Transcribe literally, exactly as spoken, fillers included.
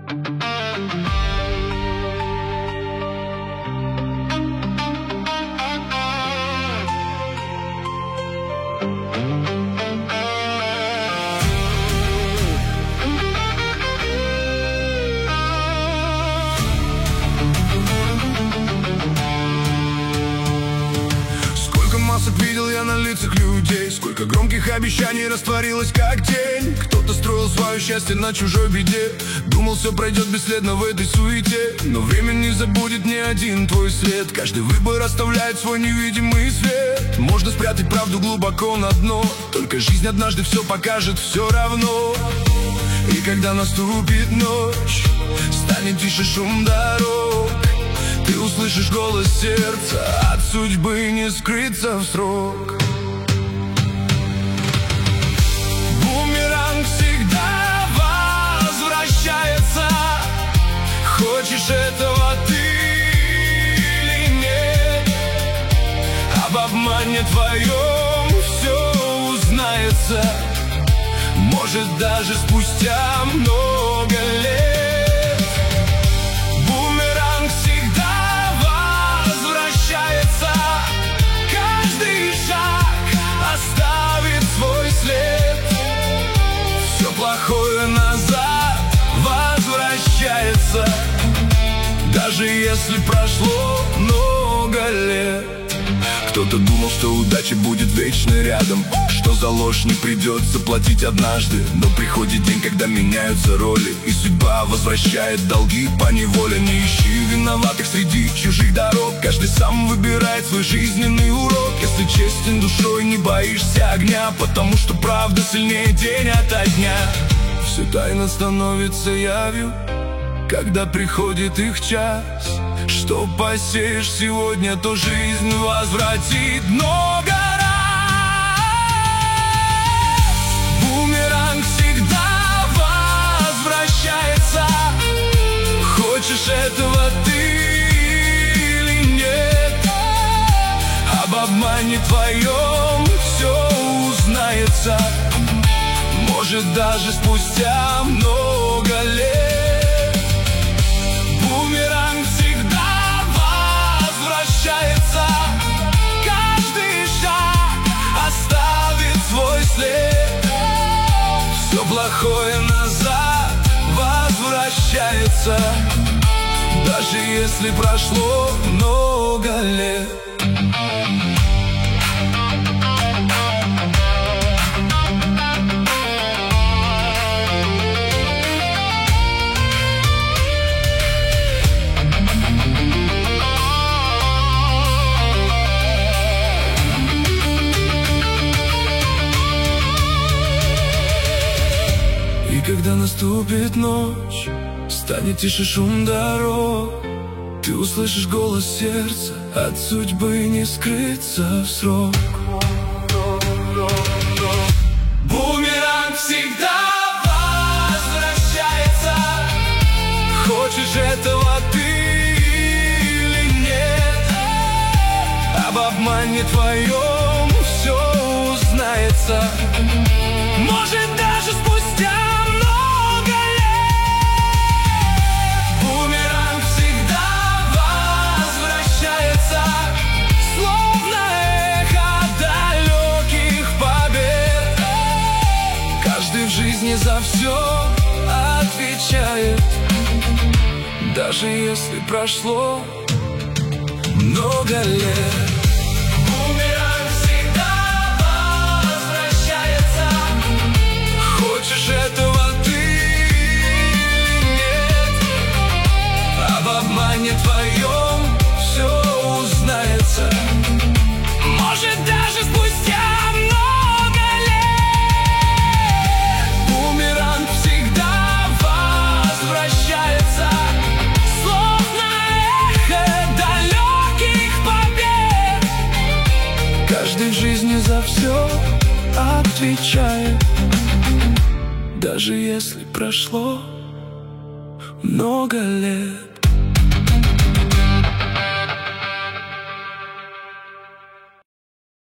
Видел я на лицах людей, сколько громких обещаний растворилось как тень. Кто-то строил свое счастье на чужой беде, думал, все пройдет бесследно в этой суете. Но время не забудет ни один твой след. Каждый выбор оставляет свой невидимый свет. Можно спрятать правду глубоко на дно, только жизнь однажды все покажет все равно. И когда наступит ночь, станет тише шум дорог, ты услышишь голос сердца, от судьбы не скрыться в срок. Бумеранг всегда возвращается, хочешь этого ты или нет. Об обмане твоем все узнается, может даже спустя много лет. Все плохое назад возвращается, даже если прошло много лет. Кто-то думал, что удача будет вечно рядом, что за ложь не придется платить однажды. Но приходит день, когда меняются роли, и судьба возвращает долги поневоле. Не ищи виноватых среди чужих дорог, каждый сам выбирает свой жизненный урок. Если честен душой, не боишься огня, потому что правда сильнее день ото дня. Все тайно становится явью, когда приходит их час. Что посеешь сегодня, то жизнь возвратит много раз. Бумеранг всегда возвращается, хочешь этого ты или нет. Об обмане твоем все узнается, может даже спустя много лет. Бумеранг всегда возвращается, каждый шаг оставит свой след. Все плохое назад возвращается, даже если прошло много лет. И когда наступит ночь, станет тише шум дорог, ты услышишь голос сердца, от судьбы не скрыться в срок. Бумеранг всегда возвращается, хочешь этого ты или нет. Об обмане твоем все узнается, может даже спустя много лет. Бумеранг всегда возвращается, словно эхо далеких побед. Каждый в жизни за все отвечает, даже если прошло много лет. Бумеранг всегда возвращается, хочешь этого ты или нет. Об обмане твоем все узнается, может даже спустя много лет. Бумеранг всегда возвращается, словно эхо далеких побед. Каждый в жизни за все отвечает, даже если прошло много лет.